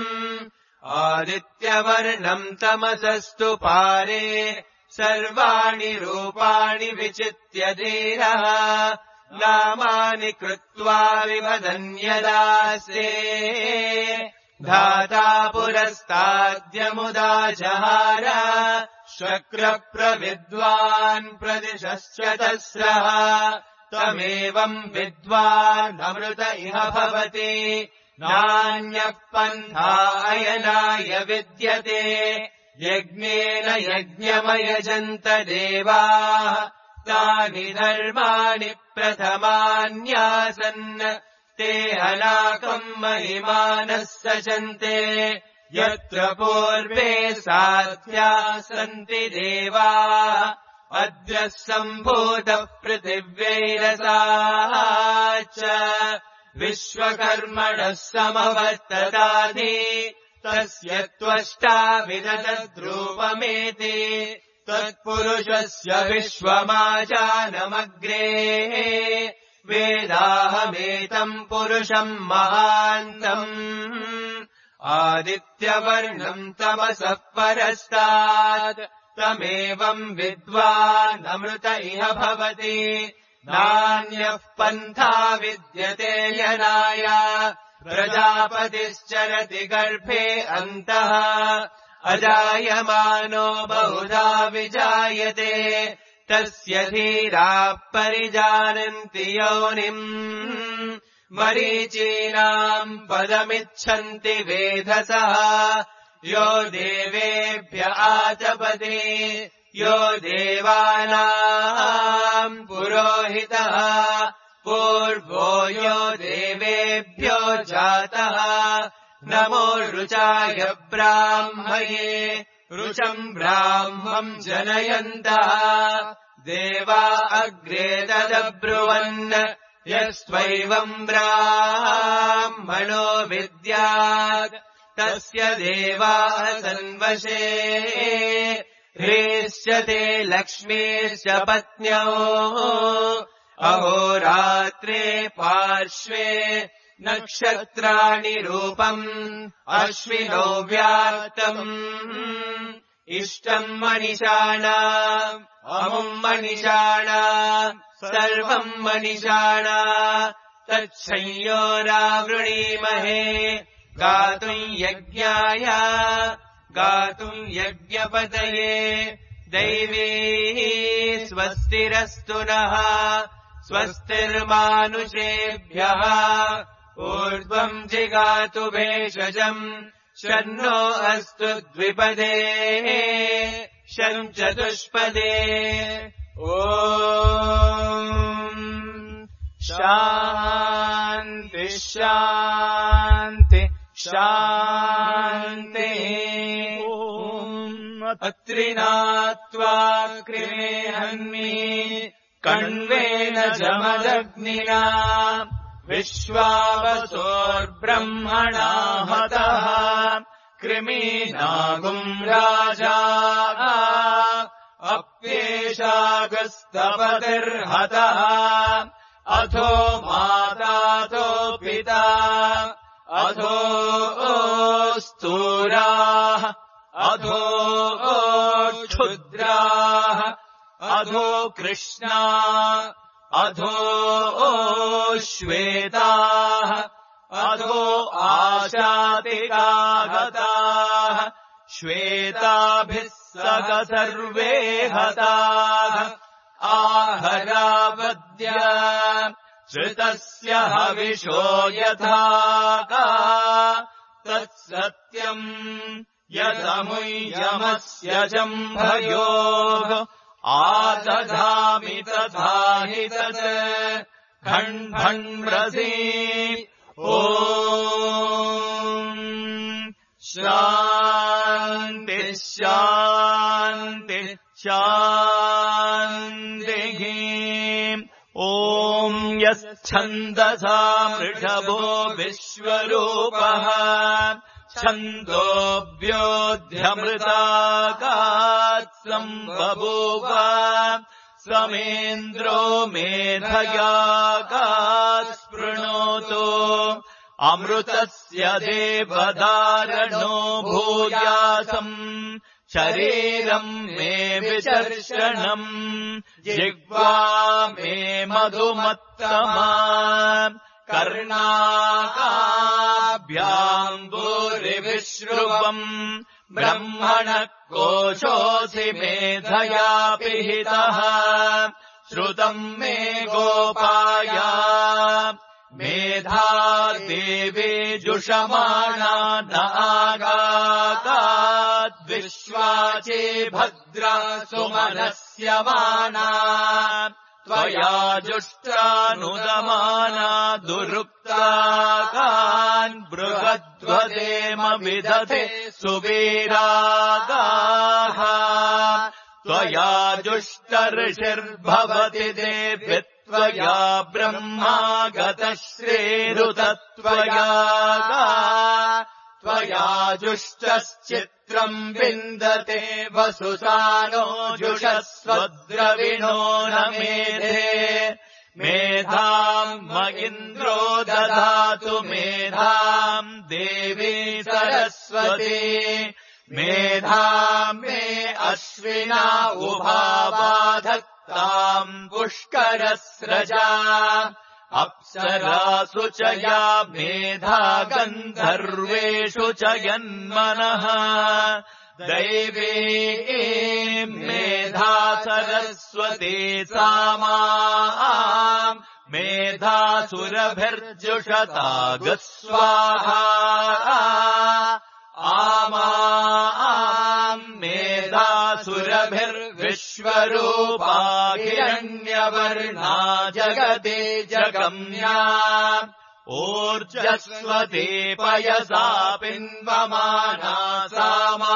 आदित्यवर्णम् तमसस्तु पारे सर्वाणि रूपाणि विचित्य धीरः नामानि कृत्वा विवदन्यदास्ते धाता पुरस्ताद्यमुदा जहार शक्रप्रविद्वान् प्रदिशश्चतस्रः तमेवम् विद्वान् अमृत इह भवति नान्यः पन्था अयनाय विद्यते यज्ञेन यज्ञमयजन्त देवाः तानि धर्माणि प्रथमान्यासन् ते अनाकम् महिमानः सचन्ते यत्र पूर्वे साध्या सन्ति देवाः अद्य सम्भूतः पृथिव्यैरसा च विश्वकर्मणः समवर्ततानि तस्य त्वष्टा विदधद्रूपमेति तत्पुरुषस्य विश्वमाजानमग्रे वेदाहमेतम् पुरुषम् महान्तम् आदित्यवर्णम् तमसः परस्तात् तमेवम् विद्वान् अमृत इह भवति नान्यः पन्था विद्यते यनाय प्रजापतिश्चरति गर्भे अन्तः अजायमानो बहुधा विजायते तस्य धीराः परिजानन्ति योनिम् मरीचीनाम् पदमिच्छन्ति वेधसः यो देवेभ्य आतपते यो देवानाम् पुरोहितः पूर्वो यो देवेभ्यो जातः नमो ऋचाय ब्राह्मये ऋचम् ब्राह्मम् जनयन्तः देवा अग्रे तदब्रुवन् यस्त्वैवम् ब्राह्मणो विद्यात् तस्य देवाः सन्वशे ह्रीश्च ते लक्ष्मीश्च पत्न्यो अहोरात्रे पार्श्वे नक्षत्राणि रूपम् अश्विनो व्याप्तम् इष्टम् मनिषाणाम् अमुम् मनिषाणाम् सर्वम् मनिषाणा तच्छंयोरावृणीमहे गातुम् यज्ञाय गातुम् यज्ञपतये दैवी स्वस्तिरस्तु नः स्वस्तिर्मानुषेभ्यः ऊर्ध्वम् जिगातु भेषजम् शन्नो अस्तु द्विपदे शम् चतुष्पदे ॐ शान्ति शान्ति शान्ति अत्रिनात्वा कृमे हन्मि कण्वेन जमदग्निना विश्वावसोर्ब्रह्मणा हतः कृमीनागुम् राजा अप्येषागस्तपतिर्हतः अथो मातातो पिता अथो स्तूराः अथो क्षुद्राः नीलाः अधो कृष्णा अधो श्वेताः अधो आशातिकागताः श्वेताभिः सह सर्वे हताः आहरावद्य श्रुतस्य हविषो यथा तत्सत्यम् यदमुयमस्य जम्भयोः आदधामि तथा हि तत् खण्डम्रसी ॐ शान्ति शान्ति शान्तिः ॐ यच्छन्दसा वृषभो विश्वरूपः छन्दोऽभ्योऽध्यमृतागात् सम्बभूव समेन्द्रो मेधयागात् स्पृणोतु अमृतस्य देवधारणो भूयासम् शरीरम् मे विचर्षणम् जिह्वा मे मधुमत्तमा कर्णाकाभ्याम् भूरिविश्रुवम् ब्रह्मणः कोशोऽसि मेधया पिहितः श्रुतम् मे गोपाय मेधा देवी जुषमाणा न आगाताद्विश्वाचे भद्रा सुमनस्यमाना त्वया जुष्टानुदमाना दुरुक्ताकान् बृहद्वदेम विदधे सुवीरागाः त्वया जुष्टऋषिर्भवति देवि त्वया ब्रह्मा गतश्रेरुतत्वया त्वया जुष्टश्चित्रम् विन्दते वसुसानो जुषस्वद्रविणो न मेधे मेधाम् मगिन्द्रो दधातु मेधाम् देवी सरस्वती मेधाम् मे अश्विना उभाबाधत्ताम् पुष्करस्रजा अप्सरासु च या मेधा गन्धर्वेषु च यन्मनः दैवी मेधा सरस्वती सामा मेधासुरभिर्जुषतागस्वाहा आमाम् मेधासुरभिर्विश्वरूपा हिरण्यवर्णा जगते जगम्या ऊर्जस्वती पयसा पिन्वमाना सामा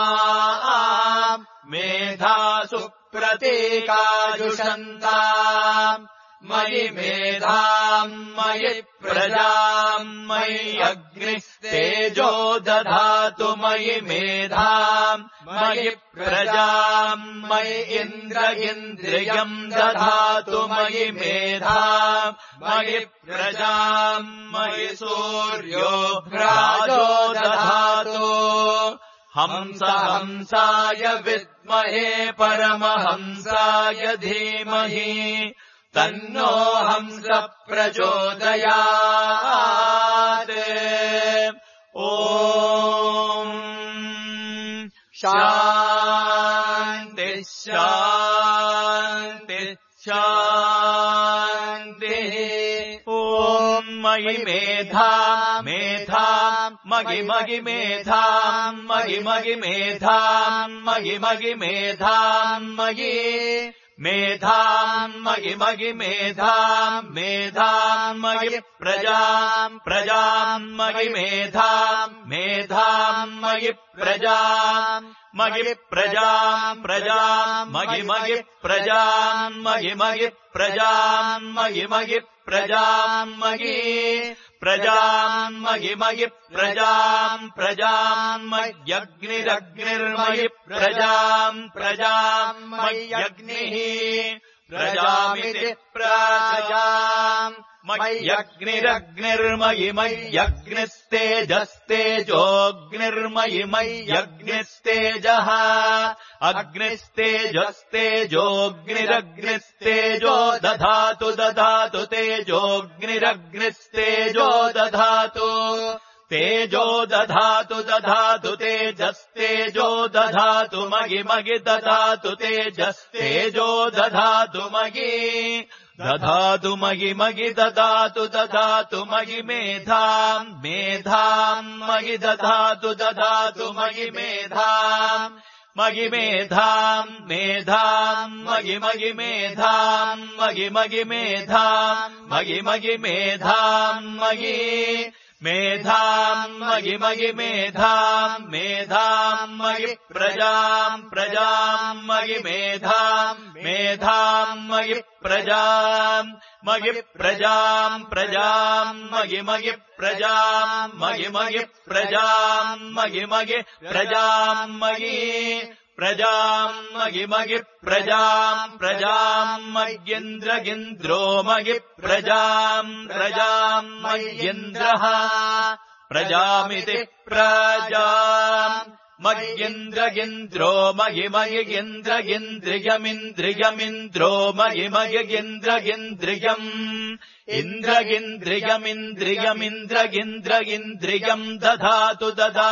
मेधासु प्रतीकाजुषन्ता मयि मेधाम् मयि प्रजाम् मयि अग्निस्तेजो दधातु मयि मेधाम् मयि प्रजाम् मयि इन्द्रियम् दधातु मयि मेधाम् मयि प्रजाम् मयि सूर्यो भ्राजो दधातु हंसाय विद्महे परमहंसाय धीमहि तन्नो हंस प्रचोदयात् ॐ शान्ति शान्ति शान्तिः ॐ मयि मेधाम् मयि मयि मेधाम् मयि मयि मेधाम् मयि मयि मेधाम् मयि मेधाम् मयि मयि मेधाम् मयि प्रजाम् मयि मेधाम् मयि प्रजाम् मयि प्रजाम् मयि मयि प्रजाम् मयि मयि प्रजाम् मयि मयि प्रजाम् मयि प्रजाम् मयि मयि प्रजाम् मय्यग्निरग्निर्मयि प्रजाम् मय्यग्निः प्रजामिति प्रजाम् मय्यग्निरग्निर्मयि मय्यग्निस्तेजस्तेजोऽग्निर्मयि मय्यग्निस्तेजः अग्निस्तेजस्तेजोऽग्निरग्निस्तेजो दधातु दधातु तेजोऽग्निरग्निस्तेजो दधातु तेजो दधातु दधातु तेजस्तेजो दधातु मयि मयि दधातु तेजस्तेजो दधातु मयि दधातु मयि मयि दधातु दधातु मयि मेधाम् मेधाम् मयि दधातु दधातु मयि मेधाम् मयि मेधाम् मेधाम् मयि मयि मेधाम् मयि मयि मेधाम् मयि मयि मेधाम् मयि मेधाम् मयि मयि मेधाम् मेधाम् मयि प्रजाम् प्रजाम् मयि मेधाम् मेधाम् मयि प्रजाम् प्रजाम् मयि मयि प्रजाम् मयि मयि प्रजाम् मयि मयि प्रजाम् मयि प्रजाम् मयि मयि प्रजाम् मय्येन्द्रो मयि प्रजाम् मय्येन्द्रः प्रजामिति प्रजाम् मय्येन्द्रो मयि मयि इन्द्रियमिन्द्रियमिन्द्रो मयि मयि इन्द्रियम् इन्द्रियमिन्द्रियमिन्द्रियम् दधातु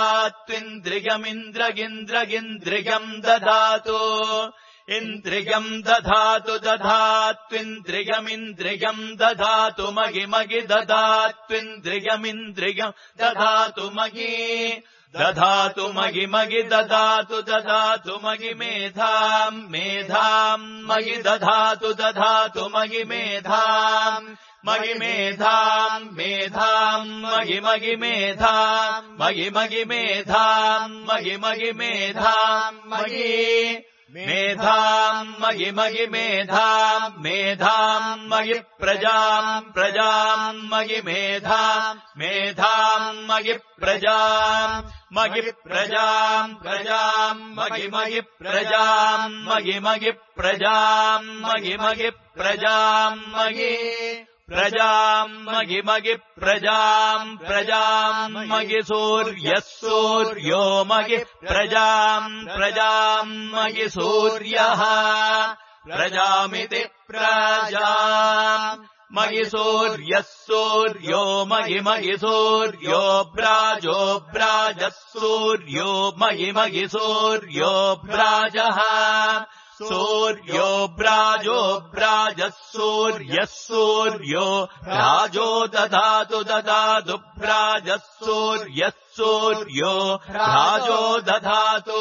दधात्विन्द्रियमिन्द्रियम् दधातु इन्द्रियम् दधातु दधात्विन्द्रियमिन्द्रियम् दधातु मयि मयि दधात्विन्द्रियमिन्द्रियम् दधातु मयि दधातु मयि मयि दधातु दधातु मयि मेधाम् मेधाम् मयि दधातु दधातु मयि मेधाम् मयि मेधाम् मेधाम् मयि मयि मेधाम् मयि मयि मेधाम् मयि मयि मेधाम् मयि मेधाम् मयि मयि मेधाम् मेधाम् मयि प्रजाम् मयि मेधाम् मयि प्रजाम् मयि प्रजाम् मयि मयि प्रजाम् मयि मयि प्रजाम् मयि मयि प्रजाम् मयि प्रजाम् मयि मयि प्रजाम् मयि सूर्यो मयि प्रजाम् मयि सूर्यः प्रजामिति प्रजाम् मयि सूर्यो मयि मयि सूर्यो ब्राजः सूर्यो मयि मयि सूर्यो ब्राजः सूर्यो ब्राजः सूर्यो ब्राजो दधातु दधातु ब्राजः सूर्यो ब्राजो दधातु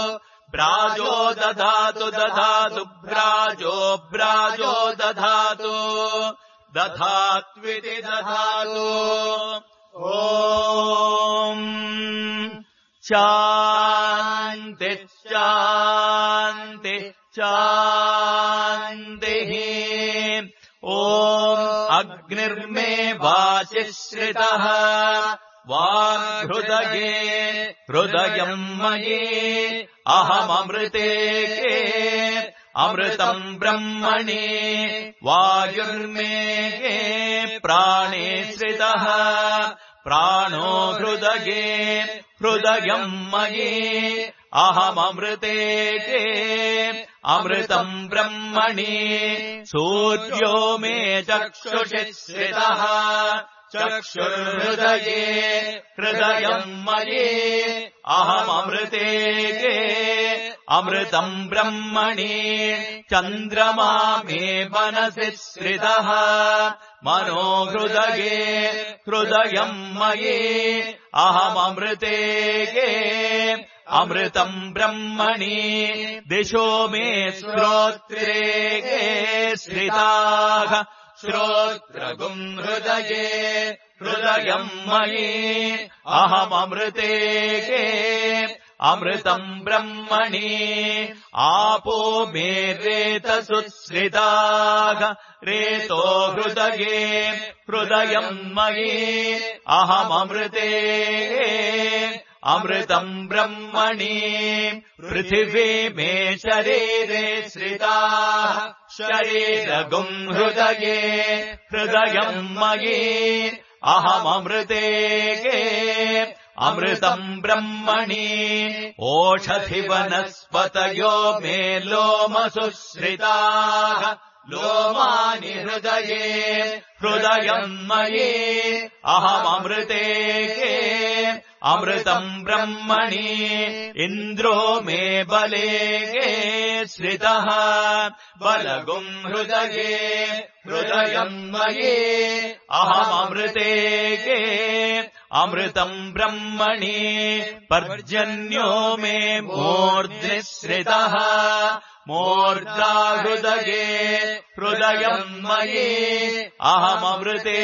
दधातु ब्राजो दधातु दधात्विति दधातु ॐ शान्ति शान्ति शान्तिः ॐ अग्निर्मे वाचिश्रितः वाग्हृदये हृदयम् मयि अहममृते अमृतम् ब्रह्मणि वायुर्मे प्राणे श्रितः प्राणो हृदये हृदयम् मयि अहममृते अमृतम् ब्रह्मणि सूर्यो मे चक्षुषि श्रितः चक्षुर्हृदये हृदयम् मयि अहममृते अमृतम् ब्रह्मणि चन्द्रमा मे मनसि श्रितः मनो हृदये हृदयम् मयि अहममृते अमृतम् ब्रह्मणि दिशो मे श्रोत्रे श्रिताः श्रोत्रगुम् हृदये हृदयम् मयि अहममृते अमृतम् ब्रह्मणि आपो मे रेतसुश्रिताः रेतो हृदये हृदयम् मयि अहममृते अमृतम् ब्रह्मणि पृथिवी मे शरीरे श्रिताः शरीरगुम् हृदये हृदयम् मयि अहममृते अमृतम् ब्रह्मणि ओषधिवनस्पतयो मे लोमसुश्रिताः लोमानि हृदये हृदयम् मयि अहममृते अमृतम् ब्रह्मणि इन्द्रो मे बले श्रितः बलगुम् हृदये हृदयम् मयि अहममृते अमृतम् ब्रह्मणि पर्जन्यो मे मूर्ध्निश्रितः मूर्धा हृदये हृदयम् मयि अहममृते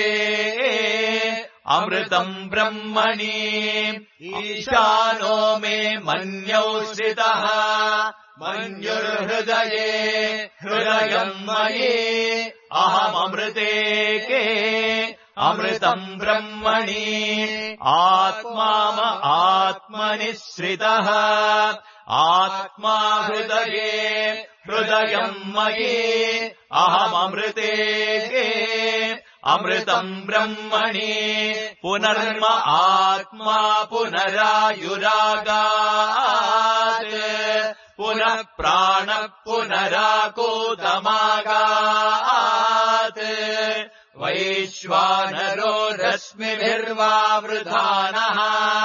अमृतम् ब्रह्मणि ईशानो मे मन्यौ श्रितः मन्युर्हृदये हृदयम् मयि अहममृते अमृतम् ब्रह्मणि आत्मनि श्रितः आत्मा हृदये हृदयम् मयि अहममृते अमृतम् ब्रह्मणि पुनर्म आत्मा पुनरायुरागात् पुनः प्राणः पुनराकूतमागात् वैश्वानरो रश्मिभिर्वावृधानः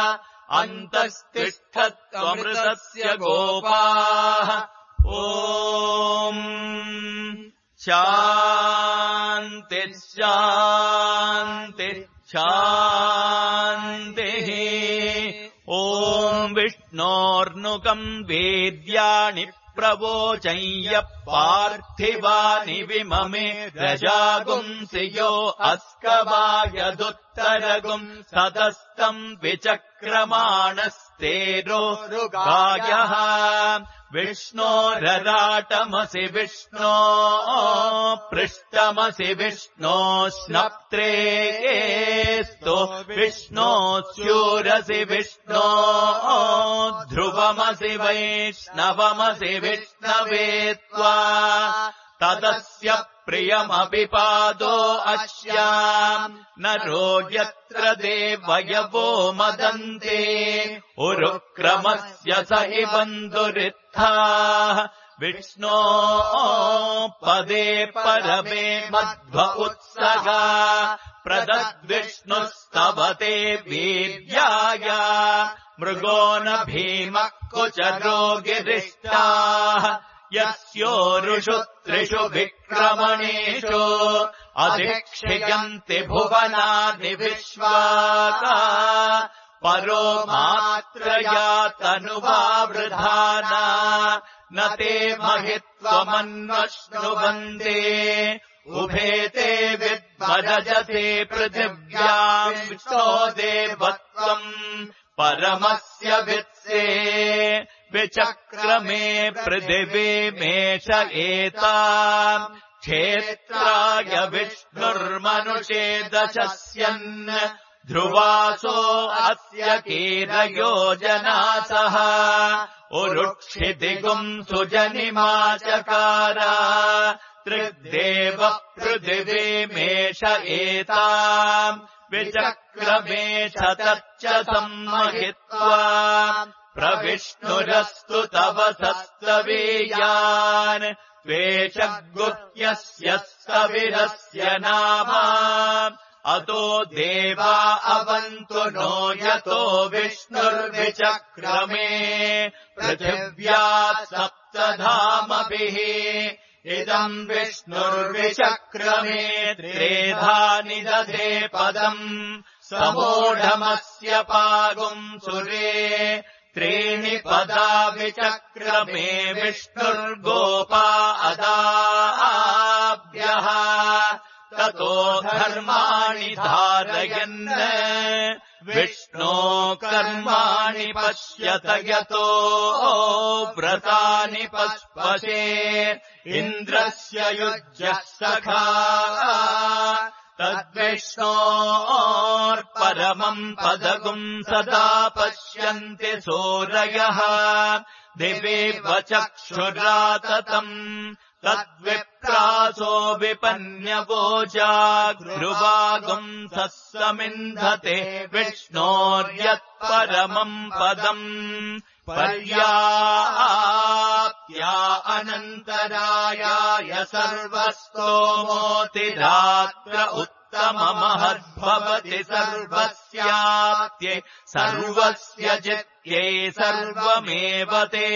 अन्तस्तिष्ठत्वमृतस्य गोपाः ॐ शान्ति शान्ति शान्तिः ॐ विष्णोर्नुकम् वेद्यानि प्रवोचय्य पार्थिवानि विममे रजागुंसि यो अस्कवायदुत्तरगुम् सतस्तम् विचक्रमाणस्तेरोरुगायः विष्णोरराटमसि विष्णो पृष्ठमसि विष्णो स्नप्त्रेस्तो विष्णो स्यूरसि विष्णो ध्रुवमसि वैष्णवमसि विष्णवे त्वा तदस्य प्रियमभिपादो अस्याम् नरो यत्र देवयवो मदन्ते उरुक्रमस्य स हि बन्धुरित्थाः विष्णो पदे परमे मध्व उत्सगा प्रदद्विष्णुस्तवते वीर्याय मृगो न भीमः कुचरो गिरिष्टाः यस्योरुषु त्रिषु विक्रमणेषु अधिक्षियन्ति भुवनानि विश्वाका परो मात्रया तनुवावृधाना न ते महित्वमन्वश्नुवन्दे उभे ते विद्मरजते पृथिव्याम् विष्णो देवत्वम् परमस्य वित्से विचक्रमे पृथिवीमेष एताम् क्षेत्राय विष्णुर्मनुषे दशस्यन् ध्रुवासो अस्य कीरयोजनासः उरुक्षितिगुम् सुजनिमाचकार त्रिदेव पृथिवीमेष एताम् विचक्रमे तच्च सम्महित्वा प्रविष्णुरस्तु तव सत्सवीयान् त्वेष गुह्यस्य स्थविरस्य नाम अतो देवा अवन्तु नो यतो विष्णुर्विचक्रमे पृथिव्या सप्तधामभिः इदम् विष्णुर्विचक्रमे त्रेधा निदधे पदम् समूढमस्य पागुम् सुरे त्रीणि पदा विचक्रमे विष्णुर्गोपा अदाभ्यः ततो धर्माणि धारयन् विष्णो कर्माणि पश्यत यतो व्रतानि पश्पशे इन्द्रस्य युज्यः सखा तद्विष्णोर्परमम् पदगुम् सदा पश्यन्ति सूरयः दिवेव चक्षुराततम् तद्विप्रासो विपन्यवोजागृवागुम् समिन्धते विष्णोर्यत्परमम् पदम् पर्याप्त्या अनन्तरायाय सर्वस्तोमोतिरात्र उत्तममहद्भवति सर्वस्याप्त्यै सर्वस्य जित्यै सर्वमेव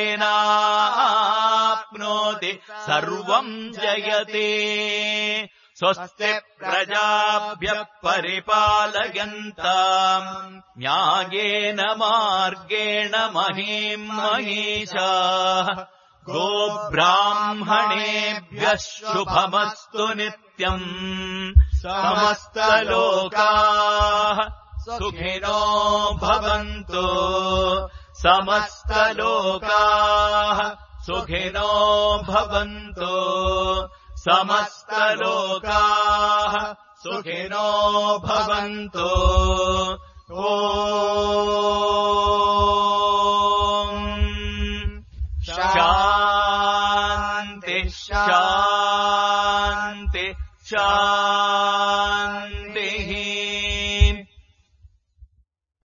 तेनाप्नोति सर्वम् जयते स्वस्ति प्रजाभ्यः परिपालयन्ताम् न्यायेन मार्गेण महीम् महिषाः गोब्राह्मणेभ्यः शुभमस्तु नित्यम् समस्तलोकाः सुखिनो भवन्तु समस्तलोकाः सुखिनो भवन्तु समस्तलोकाः सुखिनो भवन्तु ॐ शान्ति शान्ति शान्ति